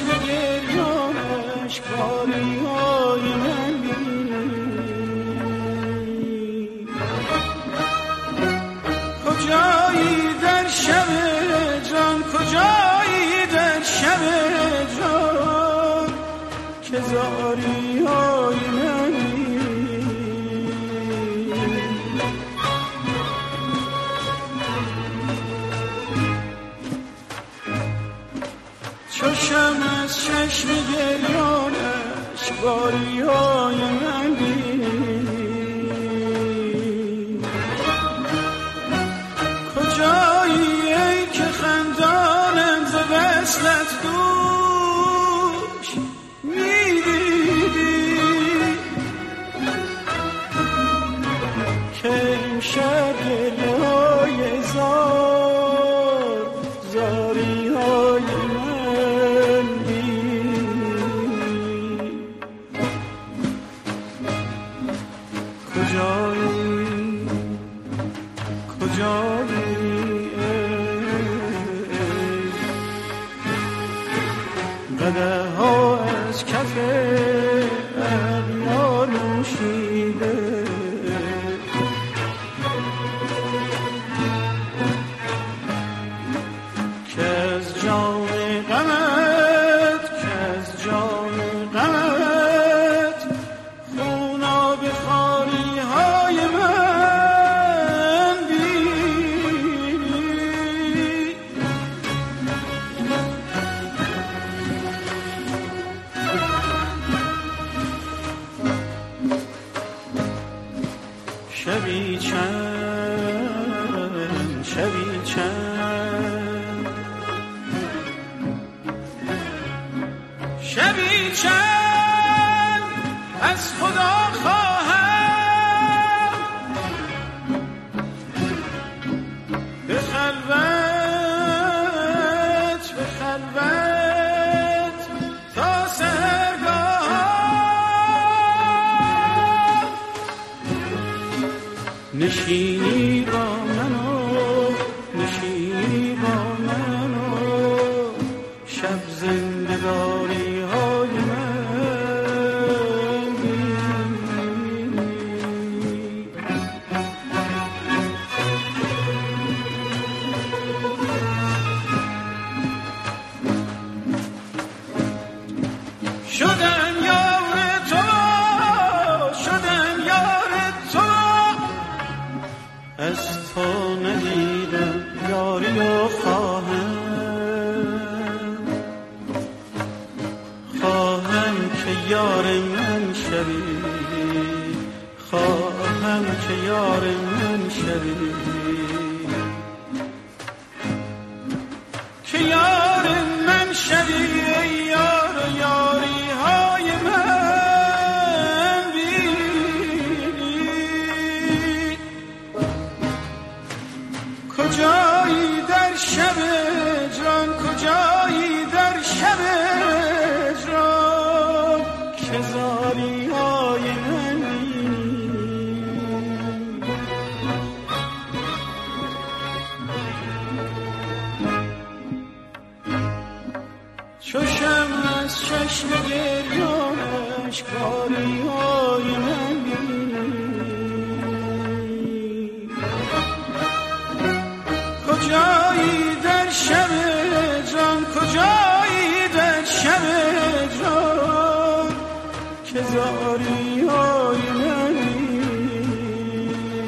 چشم گریانش کاری های من بینی. کجایی در شب جان، کجایی در شب جان که زاری های من بینی. چشم از چشم گریانش باری های من بینی. کجایی ای که خندانم ز وصلت دوش میدیدی که امشب گریه های زار زاری های من بینی. کجایی کجایی قدح ها از کف اغیار نوشیده. که از جام غمت خوناب خاری های من بینی. شبی چند شبی چند از خدا خواهم به خلوت تا سحرگاه نشینی با منو شب زندگاری های من بینی. شدم یار تو از تو ندیدم یاری و خواهم که یار من شوی، خواهم که یار من شوی، که یار من شوی ای یار یاری های من بینی. کجایی در شب جان، کجایی در شب جان که زاری های من بینی. چشم از چشم گریانش کاری های من بینی. کجایی در شب جان، کجایی در شب جان که زاری های من بینی.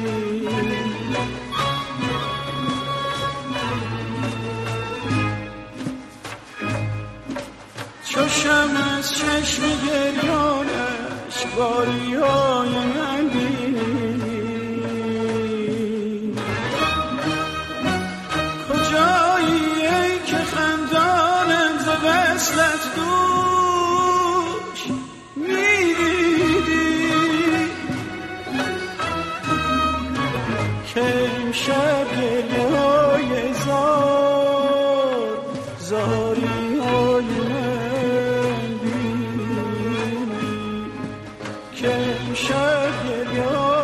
چشم از چشم گریانش باری های من بینی. کجایی ای که خندانم ز وصلت دوش میدیدی که امشب گریه های زاری های من بینی. که امشب گریه